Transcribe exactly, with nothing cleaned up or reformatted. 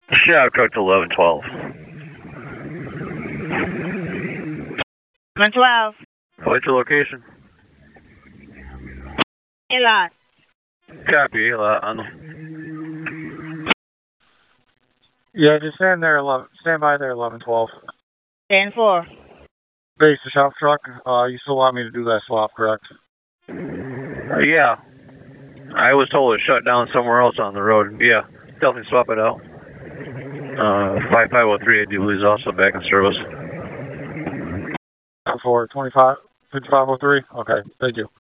Shadow truck to eleven twelve. eleven twelve. What's your location? A lot. Copy, a lot on the... Yeah, just stand there, eleven, stand by there, eleven twelve. ten four. Base the shop truck. Uh, you still want me to do that swap, correct? Uh, yeah. I was told to shut down somewhere else on the road. Yeah, definitely swap it out. Uh, five five oh three, I do believe, is also back in service. For twenty-five, fifty-five oh three? Okay, thank you.